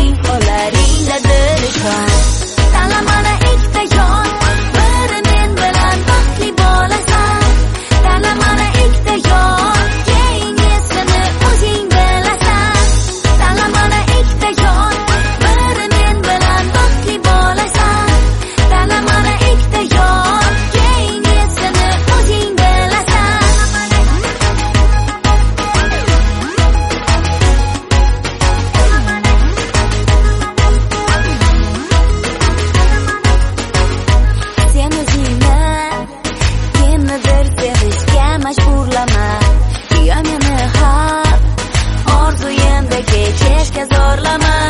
mening qo'llaringdadir ishonch. Tanla mana ikkita jon, biri men bilan baxtli bo'lasan. Tanla mana ikkita jon, keyingisini o'zing bilasan. Tanla mana ikkita jon, biri men bilan baxtli bo'lasan. Tanla mana ikkita jon, keyingisini o'zing bilasan. Sen o'zingni kimnidir sevishga majburlama. Meni ham orzuyimda kechishga zo'rlama.